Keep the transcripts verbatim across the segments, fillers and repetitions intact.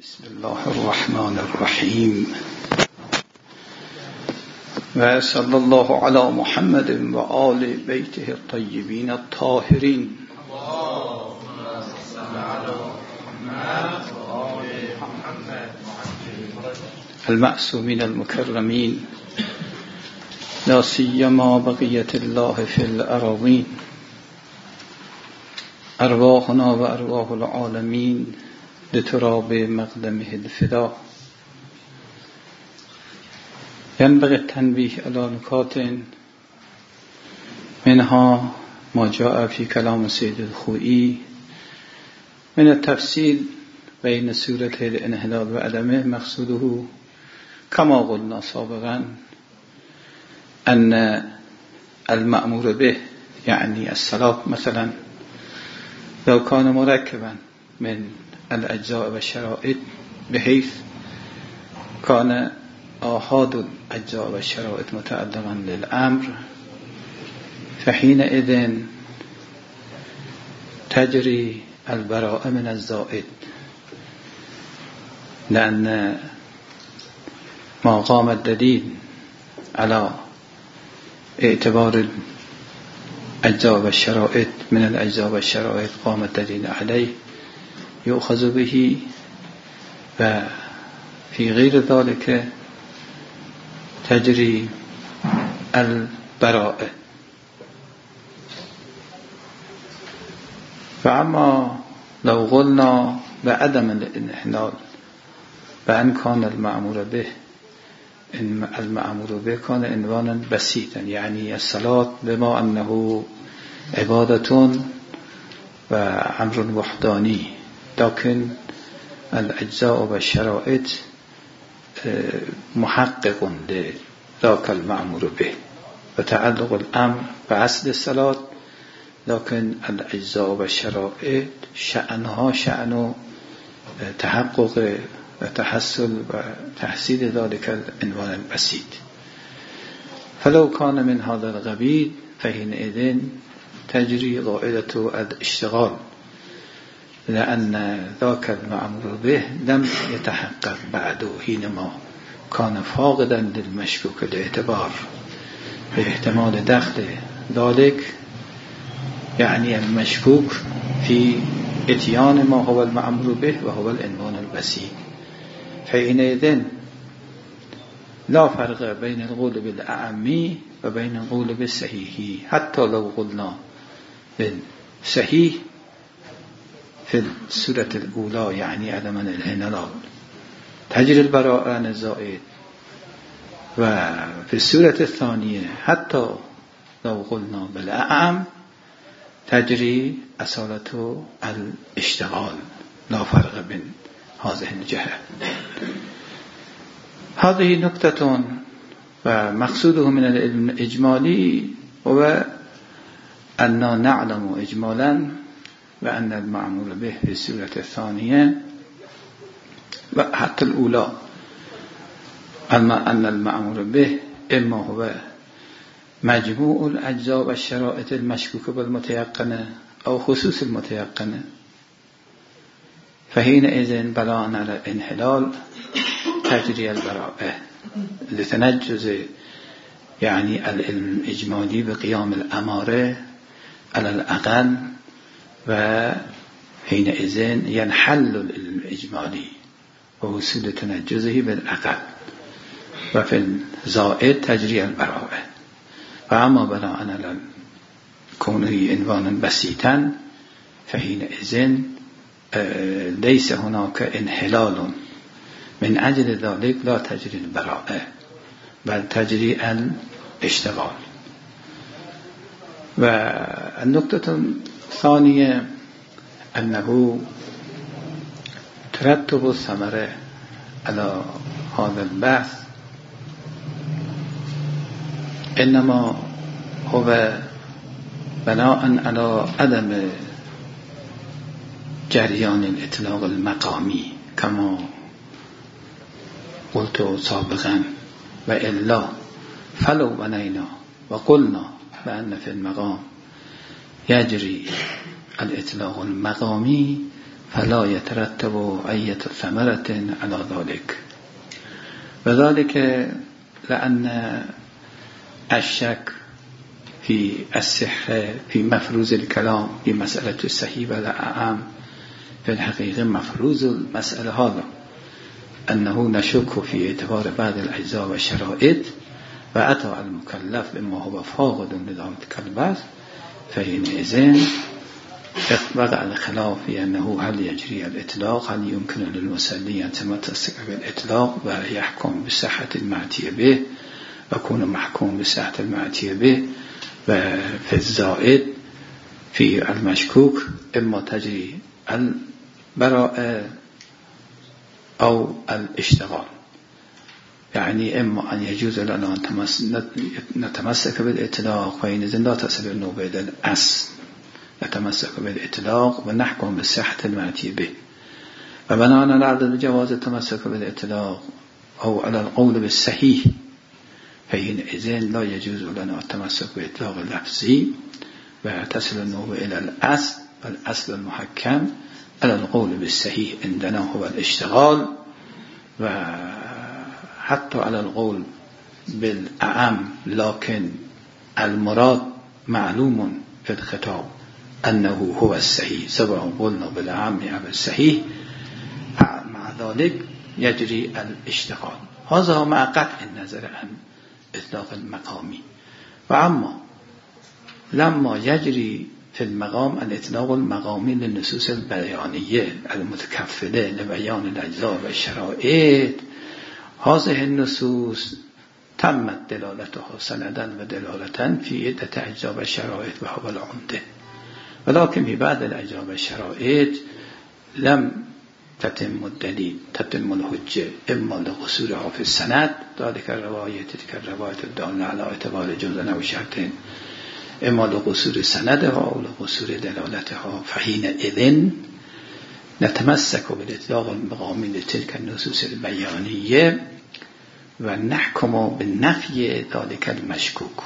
بسم الله الرحمن الرحیم و صلی الله علی محمد و آل بیته الطیبین الطاهرین المعصومین المکرمین لا سیما بقیت الله فی الأراضین ارواحنا و ارواح العالمین لتراب مقدمه الفدا. ينبغي التنبيه على نکات منها ما جاء في كلام سيد الخوئي من التفصيل بين سورة الانحلال وعدمه. مقصوده كما قلنا سابقا أن المأمور به يعني الصلاة مثلا لو كان مركبا من الأجزاء والشرائط بحيث كان آحاد الأجزاء والشرائط متعلقا للأمر فحينئذ تجري البراءة من الزائد، لأن ما قام الدليل على اعتبار الأجزاء والشرائط من الأجزاء والشرائط قام الدليل عليه يؤخذ به، وفي غير ذلك تجري البراءة. فأما لو قلنا بعدم الانحلال بأن كان المأمور به المأمور به كان عنوانا بسيطا، يعني الصلاة بما أنه عبادة وأمر وحداني، لكن الأجزاء والشرائط محقق لذاك المأمور به، وتعلق الأمر بأصل الصلاة، لكن الأجزاء والشرائط شأنها شأن تحقق وتحصل وتحصيل ذلك العنوان البسيط. فلو كان من هذا القبيل فحينئذ تجري قاعدة الاشتغال، لأن ذاك المأمور به لم يتحقق بعد حينما كان فاقدا للمشكوك الاعتبار باحتمال دخل ذلك، يعني المشكوك في اتيان ما هو المأمور به وهو العنوان البسيط. فحينئذ لا فرق بين القول بالأعمي وبين القول بالصحيح، حتى لو قلنا بالصحيح في السورة الأولى يعني عدم الانحلال تجري البراءة عن الزائد، وفي السورة الثانية حتى لو قلنا بالأعم تجري أصالة الاشتغال، لا فرق بين هذه الجهة. هذه نكتة، ومقصوده من العلم الإجمالي هو أننا نعلم إجمالا وأن المأمور به في السورة الثانية وحتى الأولى أن المأمور به إما هو مجموع الأجزاء والشرائط المشكوكة بالمتيقنة أو خصوص المتيقنة، فحينئذ بلاء على الانحلال تجري البراءة لتنجز يعني العلم الإجمالي بقيام الأمارة على الأقل، وحينئذ ينحل العلم الإجمالي ووصول تنجزه بالأقل، وفي الزائد تجري البراءة. وأما بلاء على كونه عنوانا بسيطا فحينئذ ليس هناك انحلال، من أجل ذلك لا تجري البراءة بل تجري الاشتغال. والنقطة الثانية أنه ترتب الثمرة على هذا البحث إنما هو بناء على عدم جريان الإطلاق المقامي كما قلت سابقا، وإلا فلو بنينا وقلنا بأن في المقام يجري الإطلاق المقامي فلا يترتب أي ثمرة على ذلك. وذلك لأن الشك في الصحة في مفروض الكلام في مسألة الصحيح والأعم في الحقيقة مفروض المسألة هذا أنه نشك في اعتبار بعض الأجزاء والشرائط وأتى المكلف بما هو فاقد لذلك البحث، فحينئذ وقع الخلاف في أنه هل يجري الإطلاق، هل يمكن للمصلي أن يتمسك بالإطلاق ويحكم بصحة المعتية به ويكون محكوم بصحة المعتية به، وفي الزائد في المشكوك إما تجري البراءة أو الاشتغال، يعني إما أن يجوز لنا أن نتمسك بالإطلاق فإن لا تصل النوبة إلى الأصل، نتمسك بالإطلاق ونحكم بصحة المعتية به. وبناء على جواز التمسك بالإطلاق أو على القول بالصحيح فحينئذ لا يجوز لنا التمسك بإطلاق اللفظي وتصل النوبة إلى الأصل، والأصل المحكم على القول بالصحيح عندنا هو الاشتغال، وحتى على القول بالأعم، لكن المراد معلوم في الخطاب أنه هو الصحيح سواء قلنا بالأعم أو بالصحيح، مع ذلك يجري الاشتغال. هذا مع قطع النظر عن إطلاق المقامي. وأما لما يجري في المقام الإطلاق المقامي للنصوص البيانية المتكفلة لبيان الأجزاء والشرائط، هذه النصوص تمت دلالتها سندا ودلالة في عدة أجزاء والشرائط وهو العمدة، ولكن في بعض الأجزاء والشرائط لم تتم الدليل تتم الحجة، إما لقصورها في السند، ذلك الرواية تلك الرواية الدالة على اعتبار جزء أو شرطين، إما لقصور سندها أو لقصور دلالتها، فحينئذ نتمسك بالإطلاق المقامي لتلك النصوص البيانية ونحكم بالنفي ذلك المشكوك.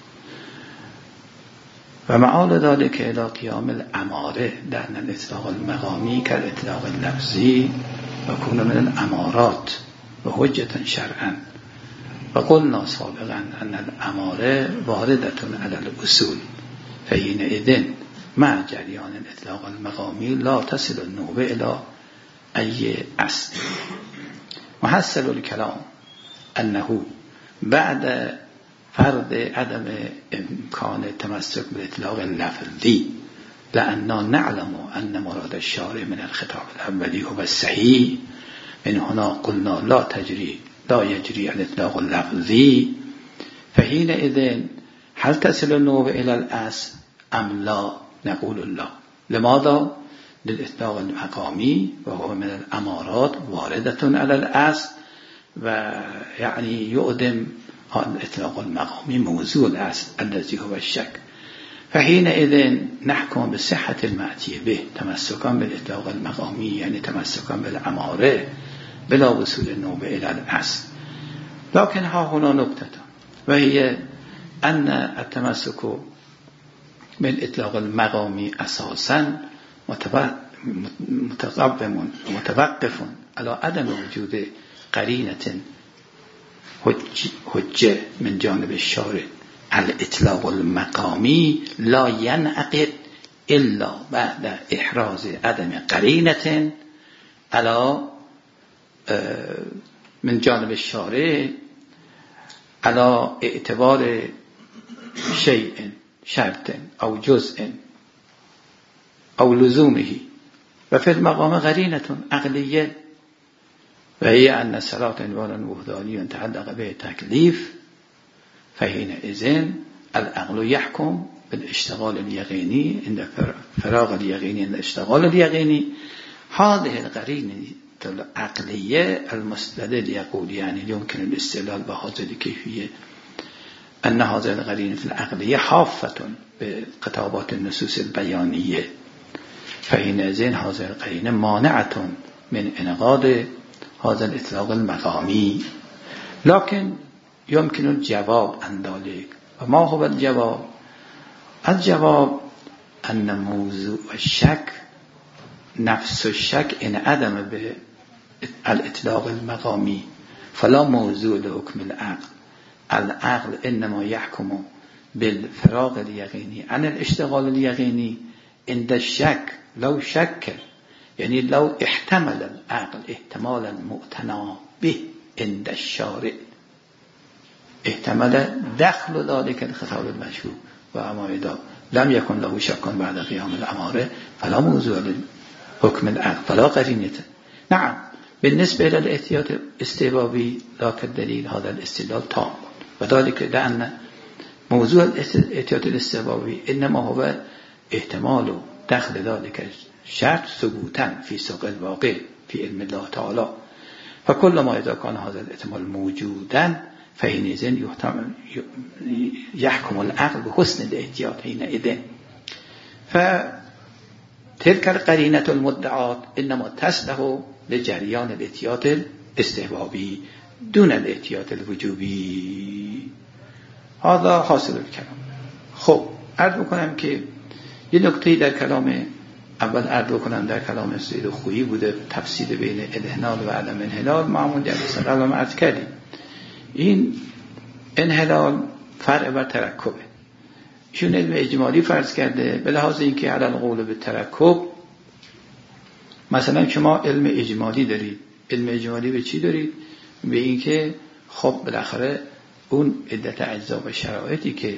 ومعال ذلك إلى قيام الأمارة، لأن الإطلاق المقامي كالإطلاق اللفظي يكون من الأمارات وحجة شرعا. وقلنا سابقا أن الأمارة واردة على الأصول، فحينئذ مع جريان الإطلاق المقامي لا تصل النوبة إلى أي أصل. محصل الكلام أنه بعد فرض عدم إمكان التمسك بالإطلاق اللفظي، لأننا نعلم أن مراد الشارع من الخطاب الأولي هو الصحيح، من هنا قلنا لا تجري لا يجري الإطلاق اللفظي، فحينئذ هل تصل النوبة إلى الأصل أم لا؟ نقول لا. لماذا؟ للإطلاق المقامي وهو من الأمارات واردة على الأصل، ويعني يؤدم الإطلاق المقامي موضوع الأصل الذي هو الشك، فحينئذ نحكم بصحة المعتية به تمسكا بالإطلاق المقامي، يعني تمسكا بالأمارة بلا وصول النوبة إلى الأصل. لكن ها هنا نقطة، وهي أن التمسك بالإطلاق المقامي أساسا متقدم ومتوقف على عدم وجود قرينة حجة من جانب الشارع. الإطلاق المقامي لا ينعقد إلا بعد إحراز عدم قرينة على من جانب الشارع على اعتبار شيء شرط أو جزء أو لزومه. وفي المقام قرينة عقلية، وهي أن الصلاة عنوان وحداني يتعلق به تكليف، فحينئذ العقل يحكم بالاشتغال اليقيني عند فراغ اليقيني عند الاشتغال اليقيني. هذه القرينة العقلية المستدل يقول يعني يمكن الاستدلال بهذه الكيفية أن هذه القرينة العقلية حافة بخطابات النصوص البيانية، فحينئذ هذه القرينة مانعة من انعقاد هذا الإطلاق المقامي. لكن يمكن الجواب عن ذلك. وما هو الجواب؟ الجواب أن موضوع الشك نفس الشک ان عدم به الاطلاق المقامی فلا موضوع لحکم العقل العقل انما يحكم بالفراغ الیقینی عن الاشتغال الیقینی عند الشک لو شک یعنی لو احتمل العقل احتمالا معتنا به عند الشارع احتمال دخل ذلك الخطاب المشروع و امایدا لم یکن له شک بعد قیام الاماره فلا موضوع لحکم العقل فلا قرینه. نعم بالنسبه الى الاحتیاط استحبابی ذاك الدلیل هذا الاستدلال تام و ذلك لان موضوع الاحتیاط الاستحبابی انما هو احتمال دخل ذلك شرط ثبوتا في سوق الواقع في علم الله تعالى فكل ما اذا كان هذا الاحتمال موجودا فحينئذ يحكم العقل بحسن الاحتياط حينئذ فتلك القرينة المدعاة انما تصلح لجريان الاحتياط الاستحبابي دون الاحتياط الوجوبي. هذا حاصل الكلام. خب عرض بکنم که یه نکته در کلام اول عرض بکنم در کلام سید خویی بوده تفصیل بین انحلال و عدم انحلال معمول جلسه قبل ما عرض کردیم. این انحلال فرع بر ترکبه. ایشون علم اجمالی فرض کرده به لحاظ اینکه علل قول به ترکب مثلا شما علم اجمالی دارید. علم اجمالی به چی دارید؟ به اینکه خب بالاخره اون عدت اجزا و شرایطی که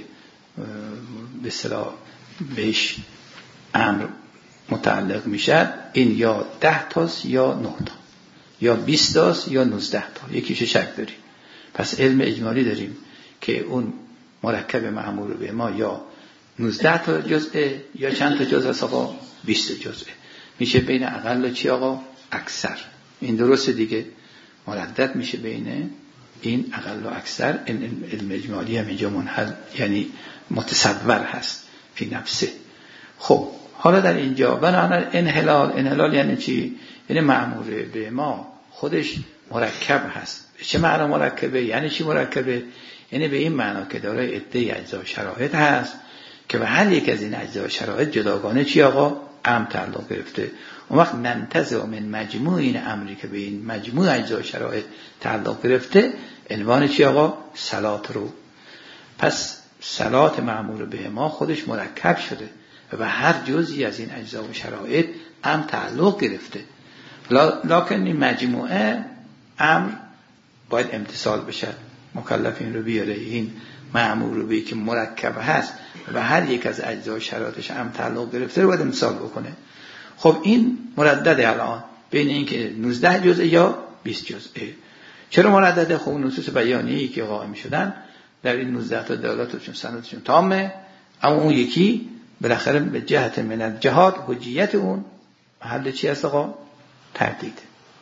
به اصطلاح بهش امر متعلق میشه این یا ده تاست یا نه تا یا بیست تاست یا نوزده تا یکیش شک داریم. پس علم اجمالی داریم که اون مرکب مأمور به ما یا نوزده تا جزءه یا چند تا جزء است آقا بیست جزءه میشه بین اقل و چی آقا اکثر. این درسته دیگه مردد میشه بین این اقل و اکثر. این علم اجمالی هم اینجا منحل یعنی متصور هست فی نفسه. خب حالا در اینجا بنابراین انحلال انحلال یعنی چی؟ یعنی مأمور به ما خودش مرکب هست. چه معنا مرکبه؟ یعنی چی مرکبه؟ یعنی به این معنا که داره عده اجزا و شرایط هست که به هر یک از این اجزا و شرایط جداگانه چی آقا امر تعلق گرفته. اون وقت ننتزع من مجموع این امری که به این مجموع اجزا و شرایط تعلق گرفته عنوان چی آقا صلات رو. پس صلات مأمور به ما خودش مرکب شده و به هر جزئی از این اجزا و شرایط امر تعلق گرفته. لکن این مجموعه امر باید امتصال بشه. مکلف این رو بیاره این مأمور رو بیاره که مرکب هست و به هر یک از اجزا و شرایطش امر تعلق گرفته رو باید امتصال بکنه. خب این مردده الان بین این که نوزده جزء یا بیست جزء. چرا مردده؟ خب نصوص بیانیه‌ای که قائم شدن در این نوزده تا دلالتشون سندشون تامه، اما اون یکی بالاخره به جهت من الجهات حجیت اون محل چی هست آقا؟ تردید.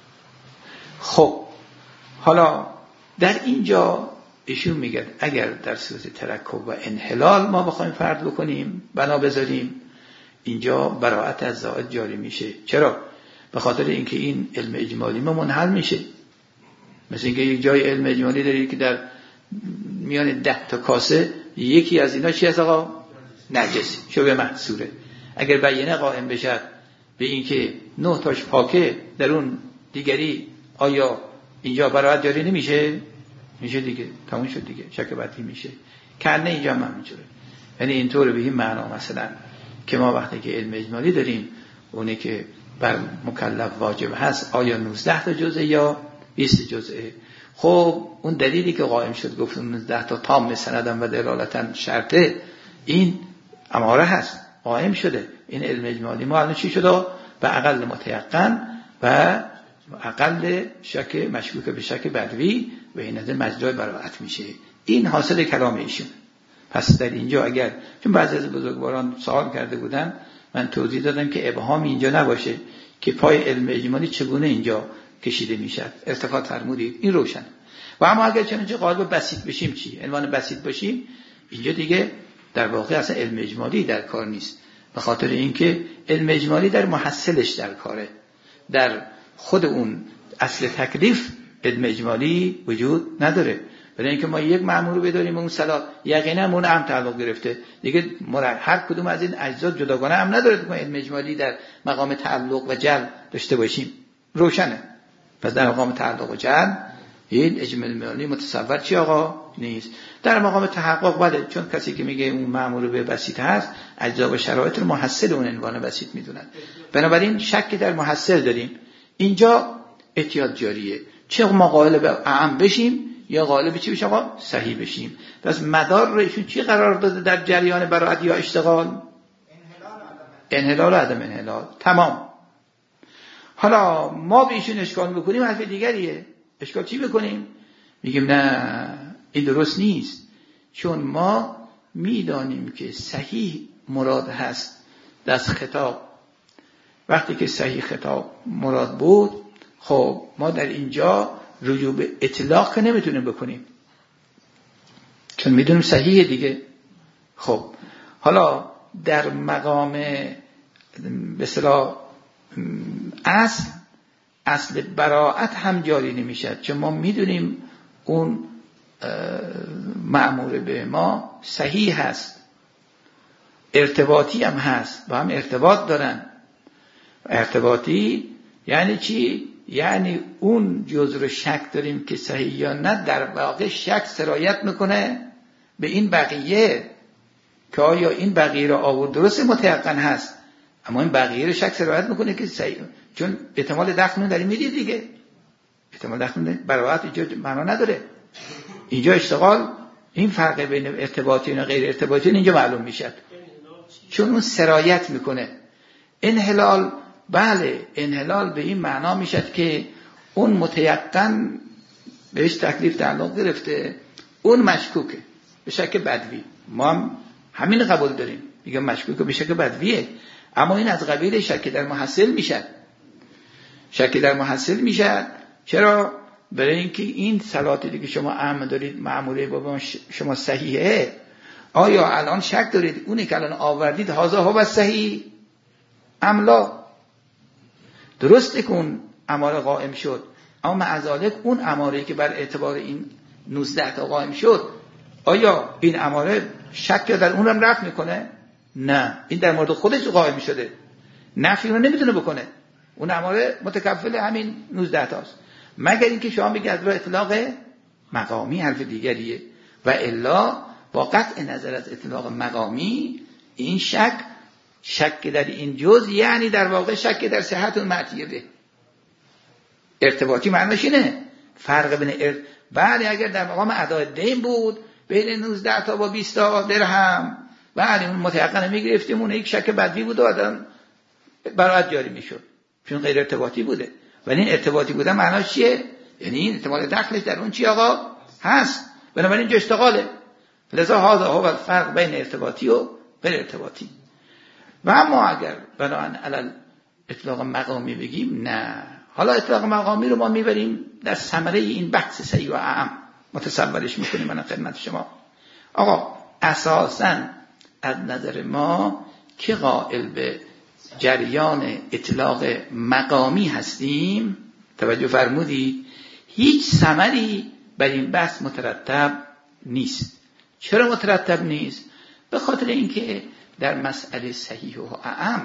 خب حالا در اینجا ایشون میگه اگر در صورت ترکب و انحلال ما بخوایم فرض بکنیم بنا بذاریم اینجا براءت از زائد جاری میشه. چرا؟ به خاطر اینکه این علم اجمالی ما منحل میشه. مثل اینکه یک جای علم اجمالی داری که در میان ده تا کاسه یکی از اینا چی هست آقا؟ نجس شبه محصوره. اگر بیانه قائم بشه به اینکه نه تاش پاکه در اون دیگری آیا اینجا براءت جاری نمیشه؟ میشه دیگه، تموم شد دیگه، شک بدی میشه. کنه اینجا هم همینجوره. یعنی اینطور به این معنا مثلا که ما وقتی که علم اجمالی داریم اونه که بر مکلف واجب هست آیا نوزده تا جزء یا بیست جزء. خب اون دلیلی که قائم شد گفت نوزده تا تام سندن و دلالتن شرطه این اماره هست قائم شده. این علم اجمالی ما الان چی شده؟ به اقل متیقن و اقل شک مشکوک به شک بدوی و این از مجرای براءت میشه. این حاصل کلام ایشون. پس در اینجا اگر چون بعضی از بزرگواران سوال کرده بودن من توضیح دادم که ابهام اینجا نباشه که پای علم اجمالی چگونه اینجا کشیده میشه. ارتفاع فرمودید این روشن. و اما اگر چنانچه قالب بسیط بشیم چی؟ عنوان بسیط باشیم اینجا دیگه در واقع اصلا علم اجمالی در کار نیست. به خاطر اینکه علم اجمالی در محصلش در کاره. در خود اون اصل تکلیف علم اجمالی وجود نداره. برای اینکه ما یک مأمور رو بداریم اون صلاح یقینا اون هم تعلق گرفته دیگه، هر کدوم از این اجزا جداگانه هم نداره که علم اجمالی در مقام تعلق و جل داشته باشیم، روشنه. پس در مقام تعلق و جل این اجمالی متصور چی آقا نیست. در مقام تحقق بله، چون کسی که میگه اون مأمور به بسیط هست اجزا و شرایط رو محصل اون عنوان بسیط میدونن، بنابراین شک در محصل داریم. اینجا احتیاط جاریه، چه ما قائل به اعم بشیم یا قائل به چی بشیم آقا صحیح بشیم. پس مدار رو ایشون چی قرار داده در جریان براءت یا اشتغال؟ انحلال و عدم انحلال. تمام. حالا ما به ایشون اشکال بکنیم حرف دیگریه. اشکال چی بکنیم؟ میگیم نه این درست نیست، چون ما میدانیم که صحیح مراد هست دست خطاب. وقتی که صحیح خطاب مراد بود، خب ما در اینجا رجوع به اطلاق نمیتونیم بکنیم، چون میدونیم صحیحه دیگه. خب حالا در مقام به اصطلاح اصل اصل براءت هم جاری نمیشد، چون ما میدونیم اون مأمور به ما صحیح هست، ارتباطی هم هست، با هم ارتباط دارن. ارتباطی یعنی چی؟ یعنی اون جزء رو شک داریم که صحیح یا نه، در واقع شک سرایت میکنه به این بقیه که آیا این بقیه رو آورد درست متيقن هست، اما این بقیه رو شک سرایت میکنه که صحیح، چون احتمال دخل داریم میدید دیگه، احتمال دخل براءت اینجا معنا نداره. اینجا اشتغال این فرق بین ارتباطی و غیر ارتباطی اینجا معلوم میشه، چون اون سرایت میکنه. انحلال بله، انحلال به این معنا میشد که اون متيقن بهش تکلیف تعلق گرفته، اون مشکوکه به شک بدوی. ما هم همین قبول داریم، میگم مشکوکه به شک بدویه، اما این از قبیل شک در محصل میشد. شک در محصل میشد چرا؟ برای اینکه این صلاتی که شما اعم دارید مأموره بابا شما صحیحه، آیا الان شک دارید اونی که الان آوردید هازا هو صحیح املا؟ درسته که اون اماره قائم شد، اما معذالک اون اماره که بر اعتبار این نوزده تا قائم شد، آیا این اماره شک در اون هم رفع میکنه؟ نه، این در مورد خودش قائم شده، نفی رو نمیتونه بکنه. اون اماره متکفل همین نوزده تاست، مگر اینکه شما بگید از راه اطلاق مقامی حرف دیگریه، و الا با قطع نظر از اطلاق مقامی این شک شک در این جز یعنی در واقع شک در صحت اون معطیه به ارتباطی معنیش اینه. فرق بین ارت... بله اگر در مقام ادای دین بود بین نوزده تا با بیست تا درهم، بله اون متيقن میگرفتیم، اون یک شک بدوی بود و آدم براءت جاری میشد چون غیر ارتباطی بوده. ولی این ارتباطی بودن معناش چیه؟ یعنی این احتمال دخلش در اون چی آقا هست، بنابراین اینجا اشتغاله. لذا هذا هو الفرق بین ارتباطی و غیر ارتباطی. و اما اگر بنابراین علل اطلاق مقامی بگیم نه، حالا اطلاق مقامی رو ما میبریم در ثمره این بحث صحیح و اعم متصورش میکنیم. من خدمت شما آقا اساساً از نظر ما که قائل به جریان اطلاق مقامی هستیم، توجه فرمودید، هیچ ثمری بر این بحث مترتب نیست. چرا مترتب نیست؟ به خاطر اینکه در مسئله صحیح و اعم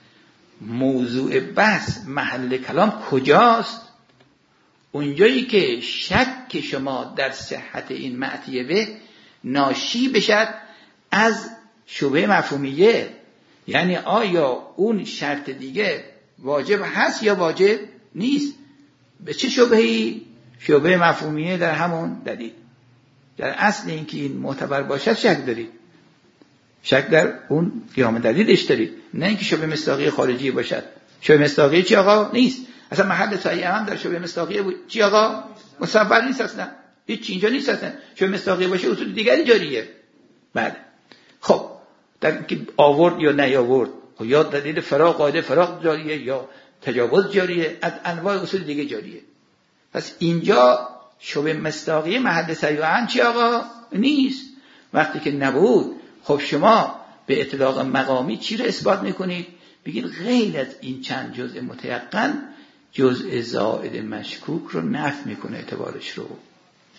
موضوع بحث محل کلام کجاست؟ اونجایی که شک شما در صحت این معطیه به ناشی بشد از شبهه مفهومیه، یعنی آیا اون شرط دیگه واجب هست یا واجب نیست. به چه شبهه‌ای؟ شبهه مفهومیه در همون دلیل. در اصل اینکه این معتبر باشد شک دارید، شک در اون قیام دلیلش دارید، نه اینکه شبهه مصداقی خارجی باشد. شبهه مصداقی چی آقا؟ نیست. اصلا محل صحیح هم در شبهه مصداقی بود چی آقا؟ مصور نیست اصلا، هیچ اینجا نیست اصلا. شبهه مصداقی باشه اصول دیگری جاریه. بله خب در که آورد یا نیاورد، یا دلیل فراق قاعده فراق جاریه یا تجاوز جاریه، از انواع اصول دیگه جاریه. پس اینجا شبهه مصداقی محل صحیح چی آقا؟ نیست. وقتی که نبود، خب شما به اطلاق مقامی چی رو اثبات میکنید؟ بگید غیر از این چند جزء متيقن جزء زائد مشکوک رو نفی میکنه اعتبارش رو.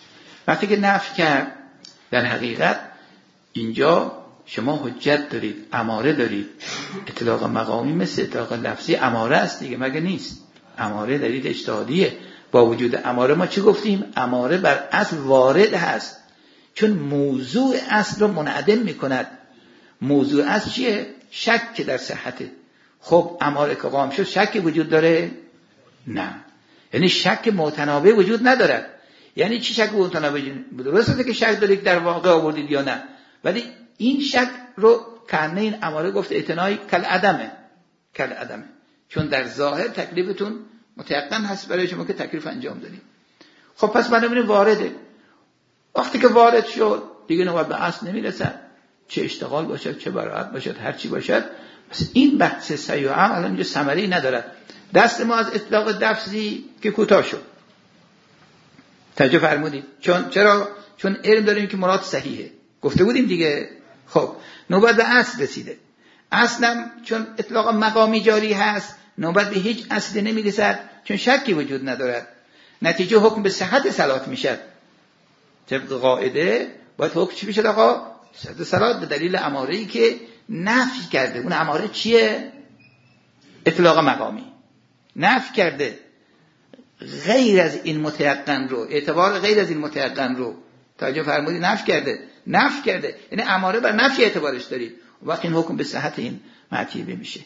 وقتی که نفی کرد، در حقیقت اینجا شما حجت دارید، اماره دارید. اطلاق مقامی مثل اطلاق لفظی اماره است دیگه، مگه نیست؟ اماره دارید اجتهادیه. با وجود اماره ما چی گفتیم؟ اماره بر اصل وارد هست، چون موضوع اصل رو منعدم میکند. موضوع اصل چیه؟ شک در صحته. خب اماره که قائم شد شک وجود داره؟ نه. یعنی شک متنابع وجود ندارد. یعنی چی شک متنابع وجود؟ درسته که شک دارید در واقع آوردید یا نه، ولی این شک رو کنه این اماره گفت اعتنای کل عدمه، کل عدمه، چون در ظاهر تکلیفتون متيقن هست برای شما که تکلیف انجام دادید. خب پس بنابراین وارده. وقتی که وارد شد دیگه نوبت به اصل نمیرسد، چه اشتغال باشد چه براءت باشد هر چی باشد. پس این بحث صحیح و عام الان اینجا ثمری ندارد. دست ما از اطلاق لفظی که کوتاه شد. توجه فرمودید؟ چون چرا؟ چون علم داریم که مراد صحیحه، گفته بودیم دیگه. خب نوبت به اصل رسیده. اصلم چون اطلاق مقامی جاری هست نوبت به هیچ اصل نمیرسد، چون شکی وجود ندارد. نتیجه حکم به صحت صلات میشد. طبق قاعده باید حکم چی بشه آقا؟ صحت صلات به دلیل اماره‌ای که نفی کرده. اون اماره چیه؟ اطلاق مقامی نفی کرده. غیر از این متيقن رو، اعتبار غیر از این متيقن رو توجه فرمودید، نفی کرده. نفی کرده یعنی اماره بر نفی اعتبارش دارید. وقت این حکم به صحت این معتیبه میشه.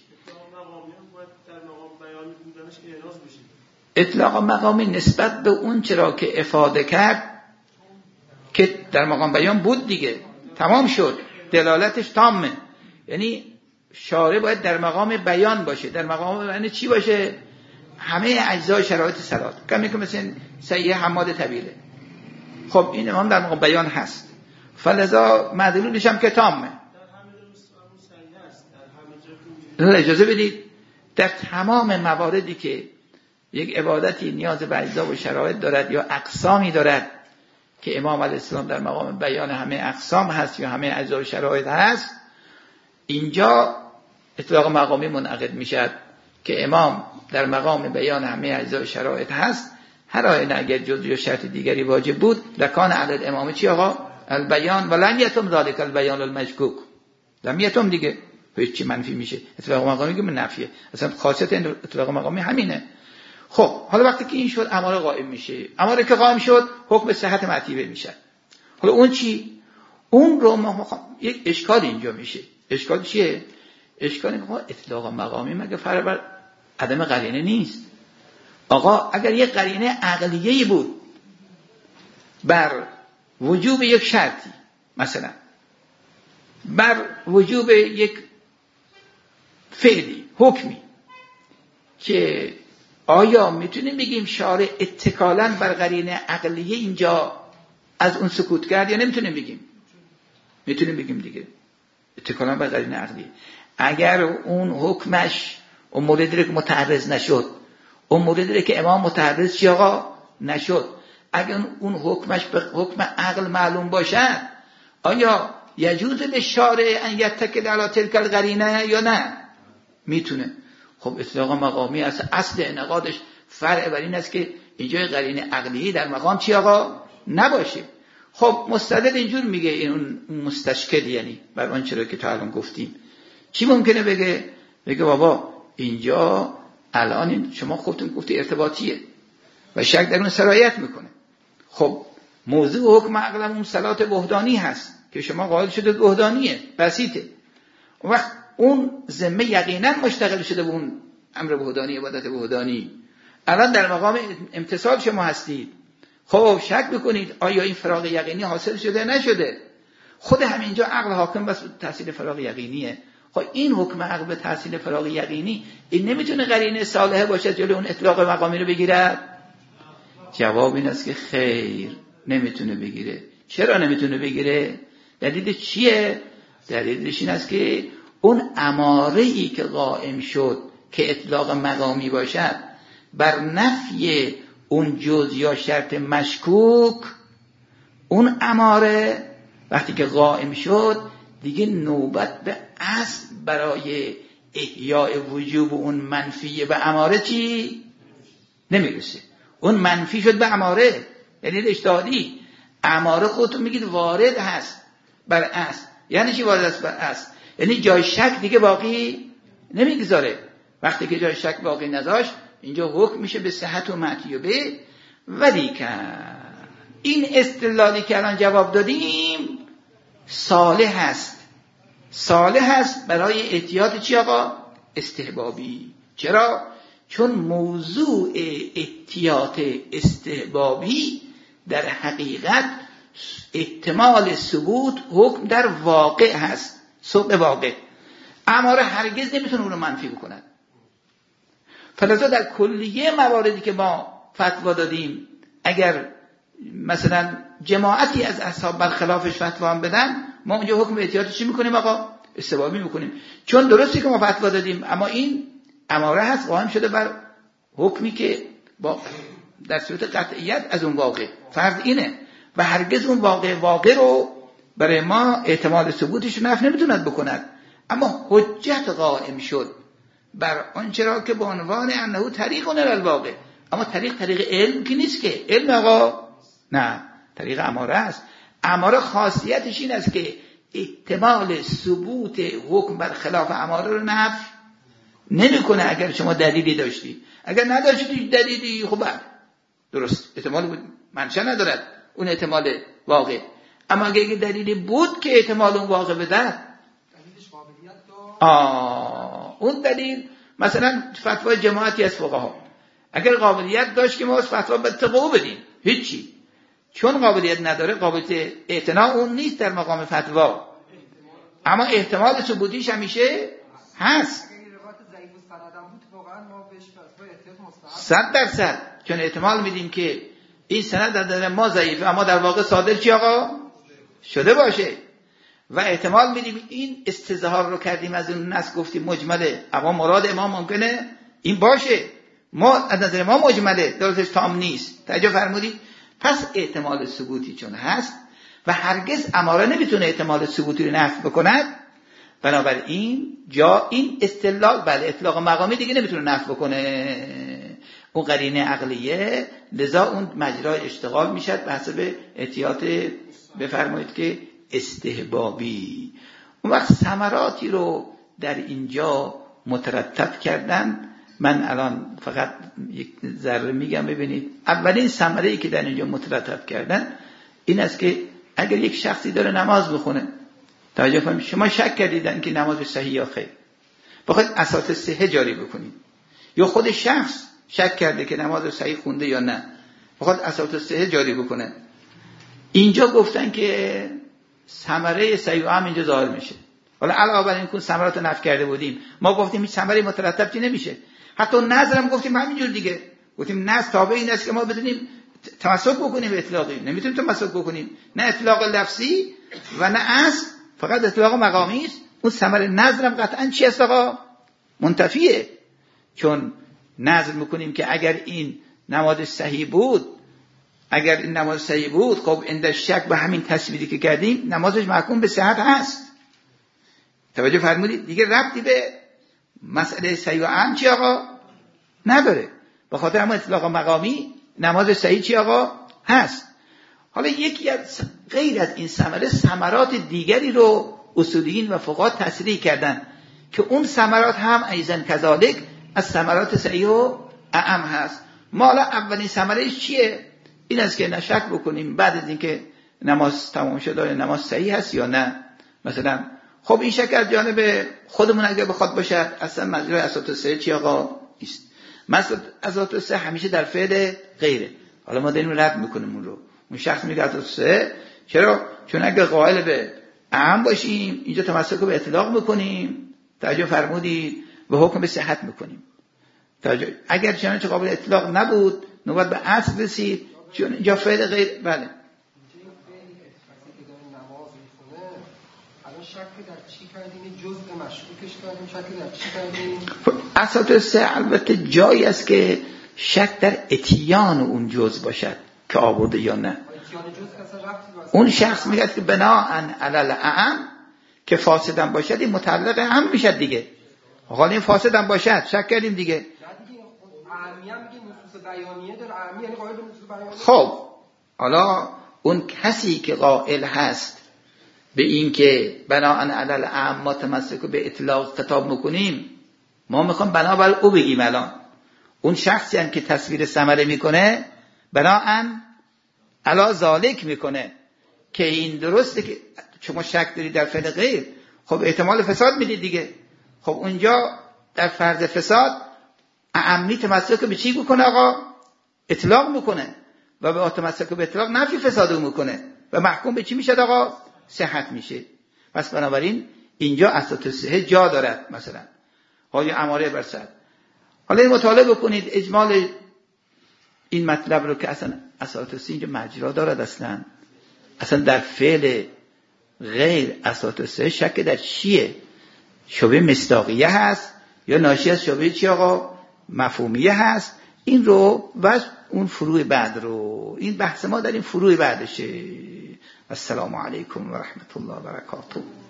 اطلاق مقامی نسبت به اون چرا که افاده کرد که در مقام بیان بود دیگه، تمام شد، دلالتش تامه. یعنی شارع باید در مقام بیان باشه. در مقام بیان چی باشه؟ همه اجزای شرایط صلات. کمی که مثل سیه حماد طویله. خب این امام در مقام بیان هست، فلذا مدلولش هم که تامه. اجازه بدید در تمام مواردی که یک عبادتی نیاز به اجزا و شرایط دارد یا اقسامی دارد که امام علیه السلام در مقام بیان همه اقسام هست یا همه اجزا و شرایط هست، اینجا اطلاق مقامی منعقد میشد که امام در مقام بیان همه اجزا و شرایط هست. هر آینه اگر جزء یا شرط دیگری واجب بود لکان علی الامام چی آقا؟ البیان و لم یتم ذلک البیان المشکوک. لم یتم دیگه هیچ چی منفی میشه. اطلاق مقامی که من نفیه، اصلا خاصیت اطلاق مقامی همینه. خب حالا وقتی که این شد اماره قائم میشه. اماره که قائم شد حکم به صحت معتیبه میشه. حالا اون چی؟ اون رو ما یک اشکال اینجا میشه. اشکال چیه؟ اشکال اینه که اطلاق مقامی مگه فرع بر عدم قرینه نیست؟ آقا اگر یک قرینه عقلیه‌ای بود بر وجوب یک شرطی، مثلا بر وجوب یک فعلی، حکمی، که آیا میتونیم بگیم شارع اتکالاً بر قرینه عقلیه اینجا از اون سکوت کرد یا نمیتونیم بگیم؟ میتونیم بگیم دیگه، اتکالاً بر قرینه عقلیه. اگر اون حکمش اون موردی که متعرض نشد، اون موردی که امام متعرض چی آقا نشد، اگر اون حکمش به حکم عقل معلوم باشد، آیا یجوز للشارع ان یتکل علی تلک القرینه یا نه؟ میتونه. خب اطلاق مقامی اصل, اصل انعقادش فرع بر این است که اینجا قرینه عقلی در مقام چی آقا نباشه. خب مستدل اینجور میگه، این اون مستشکل یعنی بر آن چرا که تا الان گفتیم. چی ممکنه بگه؟ بگه بابا اینجا الان شما خودتون گفتی ارتباطیه و شک در اون سرایت میکنه. خب موضوع حکم عقل اون صلات وحدانی هست که شما قائل شده وحدانیه، بسیطه. وقت اون ذمه یقینا مشتغل شده به اون امر وحدانی، عبادت وحدانی. الان در مقام امتصال شما هستید. خب شک بکنید آیا این فراغ یقینی حاصل شده نشده؟ خود همینجا عقل حاکم بس تحصیل فراغ یقینیه. خب این حکم عقل به تحصیل فراغ یقینی این نمیتونه قرینه صالحه باشه جلوی اون اطلاق مقامی رو بگیرد؟ جواب این است که خیر، نمیتونه بگیره. چرا نمیتونه بگیره؟ دلیل چیه؟ دلیلش این است که اون اماره‌ای که قائم شد که اطلاق مقامی باشد بر نفی اون جزء یا شرط مشکوک، اون اماره وقتی که قائم شد دیگه نوبت به اصل برای احیاء وجوب اون منفی به اماره چی؟ نمیرسه. اون منفی شد به اماره، یعنی اجتهادی. اماره خودتون میگید وارد هست بر اصل. یعنی چی وارد است بر اصل؟ یعنی جای شک دیگه باقی نمیگذاره. وقتی که جای شک باقی نداشت اینجا حکم میشه به صحت و معتیوبه. ولی که این استدلالی که الان جواب دادیم صالح هست، صالح هست برای احتیاط چی آقا؟ استحبابی. چرا؟ چون موضوع احتیاط استحبابی در حقیقت احتمال ثبوت حکم در واقع هست، صدق واقع. اماره هرگز نمیتونه اون رو منفی بکنن. فلذا در کلیه مواردی که ما فتوا دادیم اگر مثلا جماعتی از اصحاب برخلافش فتوا هم بدن، ما اونجا حکم احتیاط چی میکنیم آقا؟ استحبابی میکنیم. چون درستی که ما فتوا دادیم اما این اماره هست قائم شده بر حکمی که با در صورت قطعیت از اون واقع فرض اینه و هرگز اون واقع واقع رو برای ما احتمال ثبوتش رو نفی نمیتوند بکند. اما حجت قائم شد بر آنچه را که به عنوان انه طریق الواقع. اما طریق طریق علم که نیست که علم آقا، نه، طریق اماره است. اماره خاصیتش این است که احتمال ثبوت حکم بر خلاف اماره رو نفی نمیکنه. اگر شما دلیلی داشتی، اگر نداشتی دلیلی، خب درست احتمال بود منشأ ندارد اون احتمال واقع. اما اگر دلیلی بود که احتمال اون واقع بده، دلیلش قابلیت داشت. آه اون دلیل مثلا فتوای جماعتی از فقها اگر قابلیت داشت که ما از فتوا به تقو بدیم، هیچی. چون قابلیت نداره، قابلیت اعتنا اون نیست در مقام فتوا، اما احتمال ثبوتیش همیشه هست. صد درصد چون احتمال میدیم که این سند در نظر ما ضعیفه اما در واقع صادر چی آقا؟ شده باشه. و احتمال میدیم این استظهار رو کردیم از اون نص گفتیم مجمله، اما مراد امام ممکنه این باشه. ما از نظر ما مجمله، درستش تام نیست. توجه فرمودید؟ پس احتمال ثبوتی چون هست و هرگز اماره نمیتونه احتمال ثبوتی رو نفی بکند، بنابراین جا این استدلال بله اطلاق مقامی دیگه نمیتونه نفی بکنه اون قرینه عقلیه، لذا اون مجرای اشتغال میشد به حسب احتیاط بفرمایید که استحبابی. اون وقت ثمراتی رو در اینجا مترتب کردن. من الان فقط یک ذره میگم ببینید. اولین ثمره‌ای که در اینجا مترتب کردن این است که اگر یک شخصی داره نماز بخونه، توجه کنید، شما شک کردیدن که نماز صحیح یا خیر، بخواید اساس صحه جاری بکنید، یا خود شخص شک کرده که نماز صحیح خونده یا نه، بخواید اساس صحه جاری بکنه، اینجا گفتن که ثمره صحیح هم اینجا ظاهر میشه. حالا علاوه بر این که ثمرات نفی کرده بودیم، ما گفتیم هیچ ثمره مترتب چی نمیشه. حتی نظر هم گفتیم همینجور دیگه، گفتیم نظر تابع این است که ما بتونیم تمسک بکنیم به اطلاقی، نمیتونیم تمسک بکنیم، نه اطلاق لفظی و نه اصل، فقط اطلاق مقامی است. اون ثمره نظر هم قطعا چی است آقا؟ منتفیه. چون نظر میکنیم که اگر این نماز صحیح بود، اگر این نماز صحیح بود، خب عند شک به همین تصویری که کردیم نمازش محکوم به صحت هست. توجه فرمودید؟ دیگه ربطی به مسئله صحیح و عام چی آقا نداره. به خاطر همون اطلاق مقامی نماز صحیح چی آقا هست. حالا یکی از غیر از این ثمره ثمرات دیگری رو اصولیین و فقها تصریح کردن که اون ثمرات هم ایزن کذالک از ثمرات صحیح و عام هست. ما حالا اولین ثمرهش چیه؟ این است که نشک بکنیم بعد از اینکه نماز تمام شده نماز صحیح هست یا نه. مثلا خب این شک از جانب خودمون اگه بخواد باشد، اصلا مجرای اساس صحیح چی آقا نیست. مثلا اساس صحیح همیشه در فعل غیره. حالا ما داریم رد میکنیم اون رو. اون شخص میگه اساس صحیح، چرا؟ چون اگه قائل به عام باشیم اینجا تمسک به اطلاق میکنیم، توجه فرمودید، به حکم به صحت میکنیم. توجه اگر چنانچه قابل اطلاق نبود نوبت به اصل رسید، چون اینجا فعل غیر بله شک در چی کردیم؟ جزء مشکوکش کردیم. شک در چی کردیم؟ اساس البته جایی است که شک در اتیان اون جزء باشد که آورده یا نه. اون شخص میگه که بناءً علی الاعم که فاسدم باشد این متعلق هم میشد دیگه. حالا این فاسدم باشد شک کردیم دیگه. نه دیگه اعمی هم میگه نصوص بیانیه داره. اعمی یعنی قائل به نصوص بیانیه. خب حالا اون کسی که قائل هست به این که بناء علی الاعم ما تمسک به اطلاق خطاب میکنیم، ما میخوام بنابر او بگیم. الان اون شخصی هم که تصویر ثمره میکنه بناء علی ذالک میکنه که این درسته که شما شک دارید در فعل غیر، خب احتمال فساد میدید دیگه. خب اونجا در فرض فساد اعمی تمسک به چی میکنه آقا؟ اطلاق میکنه و به تمسک به اطلاق نفی فساد میکنه و محکوم به چی میشه آقا؟ صحت میشه. پس بنابراین اینجا اساس صحت جا دارد. مثلا های اماره بر صد. حالا مطالعه بکنید اجمال این مطلب رو که اصلا اساس اینجا مجرا دارد. اصلا اصلا در فعل غیر اساس شک در چیه؟ شبه مصداقیه هست یا ناشی از شبه چی آقا؟ مفهومیه هست. این رو و اون فروع بعد رو، این بحث ما در این فروع بعدشه. السلام علیکم و رحمت الله و برکاته.